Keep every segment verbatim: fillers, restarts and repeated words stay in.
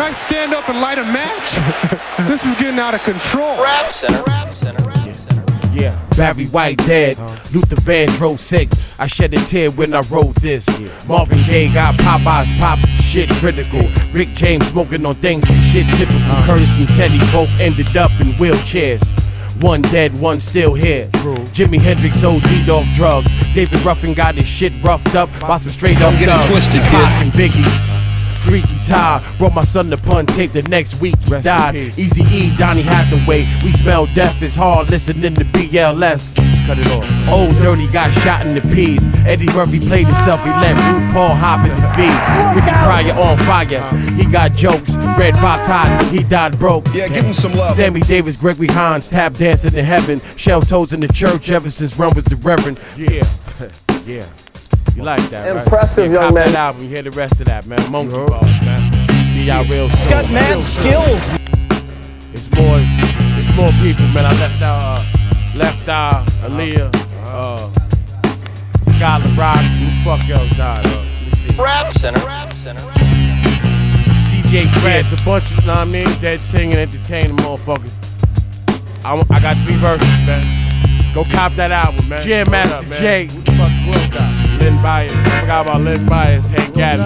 I stand up and light a match? This is getting out of control. Rap Center, Rap Center, Rap Center. Yeah, Barry White dead, Luther Vandross sick. I shed a tear when I wrote this. Marvin Gaye got Popeyes pops, shit critical. Rick James smoking on things, shit typical. Curtis and Teddy both ended up in wheelchairs. One dead, one still here. Jimi Hendrix O D'd off drugs. David Ruffin got his shit roughed up by some straight up thugs. Twisted, Pac and Biggie. Freaky Ty brought my son to pun tape the next week he Rest died. Easy E, Donny Hathaway. We smell death is hard listening to B L S. Cut it off. Old Dirty got shot in the peas. Eddie Murphy played himself. He let RuPaul hop in his feet. Richard Pryor on fire. He got jokes. Red Fox hot. He died broke. Yeah, give him some love. Sammy Davis, Gregory Hines, tap dancing in heaven. Shell toes in the church ever since Run was the Reverend. Yeah, yeah. You like that, right? Impressive, yeah, young man. That album, you hear the rest of that, man. Monkey Bars, man. Be out real soon. Got mad skills. It's more, it's more people, man. I left out, uh, left out, Aaliyah, uh, Skylar Rock. Who the fuck else died? Uh, let me see. Rap Center, Rap Center, Rap D Center. J Grant's a bunch of, you know what I mean? Dead singing, entertaining motherfuckers. I, I got three verses, man. Go cop that album, man. Jam Master J. Who the fuck Will got? Lynn Byers. I forgot about Lynn Byers. Hank Gaddis.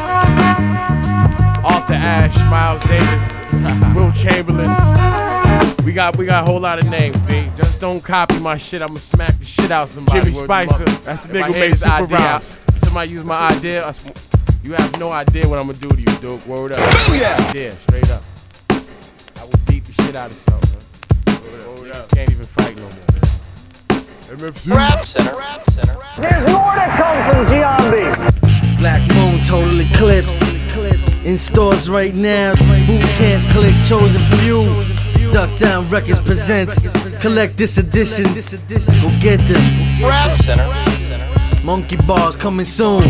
Arthur Ashe, Miles Davis, Will Chamberlain. We got we got a whole lot of names, B. Just don't copy my shit. I'ma smack the shit out somebody. Jimmy Spicer. That's the nigga who made Super Rhymes. Somebody use my idea. You have no idea what I'm gonna do to you, Duke. Word up. Booyah! Idea, straight up. I would beat the shit out of something. Word up. Can't even fight no more. M F C. Rap Center, Rap Center, Rap Center. There's more to come from Giambi. Black Moon, Total Eclipse. In stores right now. Boot Camp, Click, Chosen Few. Duck Down Records presents. Collect this edition. Go get them. Rap Center, Rap Center. Monkey Bars coming soon.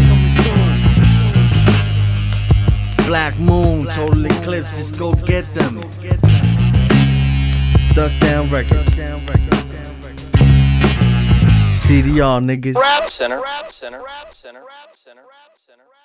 Black Moon, Total Eclipse. Just go get them. Duck Down Records. C D R niggas. Rap Center, Rap Center, Rap Center, Rap Center, Rap Center, Rap Center.